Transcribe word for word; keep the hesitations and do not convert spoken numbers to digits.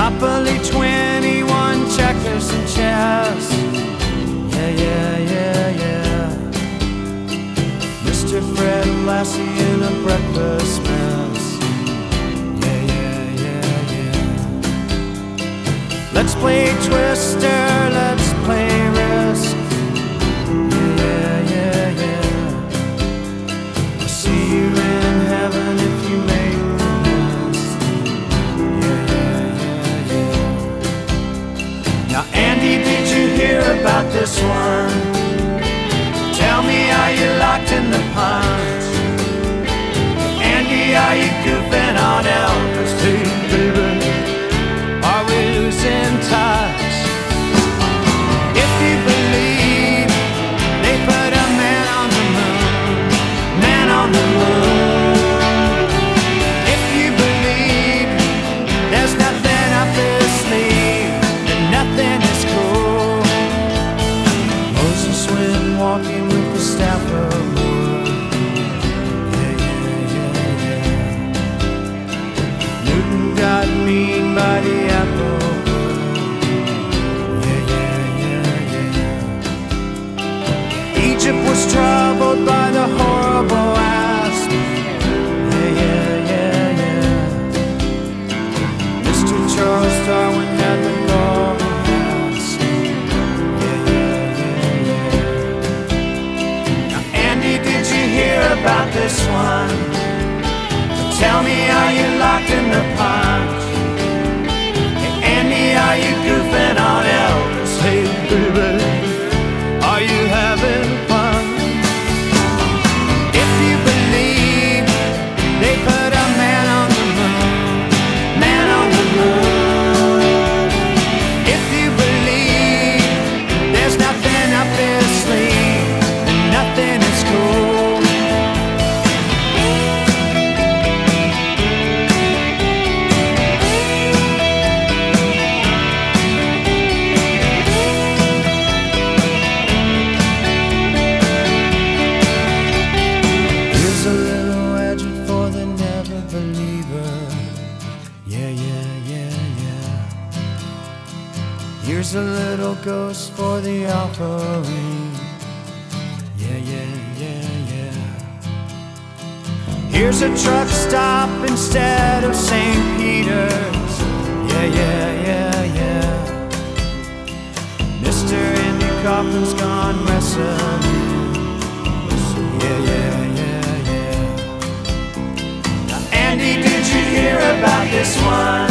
Monopoly, twenty-one, checkers and chess. Yeah, yeah, yeah, yeah. Mister Fred Lassie in a breakfast mess. Yeah, yeah, yeah, yeah. Let's play Twister, let's play Risk. Yeah, yeah, yeah, yeah. I'll see you in heaven if you make the list. Yeah, yeah, yeah, yeah. Now, Andy, did you hear about this one? Tell me, are you locked in the punch? Andy, are you goofing on Elvis? Hey, baby, are we losing touch? If you believe they put a man on the moon, man on the moon. If you believe there's nothing up his sleeve, then nothing is cool. Moses went walking with the staff of wood. Yeah, yeah, yeah, yeah. Newton got mean by the apple wood. Yeah, yeah, yeah, yeah. Egypt was troubled by the horrible asp. Yeah, yeah, yeah, yeah. Mister Charles Darwin had the golden hats. Yeah, yeah, yeah, yeah. Now, Andy, did you hear about this one? Tell me, are you locked in the punch? Hey, Andy, are you goofing on Elvis? Hey, baby, are you having fun? If you believe they put a man on the moon, man on the moon. If you believe there's nothing up his sleeve, then nothing is cool. Here's a little edge for the never believer. Yeah, yeah, yeah, yeah. Here's a little ghost for the offering. Yeah, yeah, yeah, yeah. Here's a truck stop instead of Saint Peter's. Yeah, yeah, yeah, yeah. Mister Andy Kaufman's gone wrestling. Yeah, yeah, yeah, yeah. Now, Andy, did you hear about this one?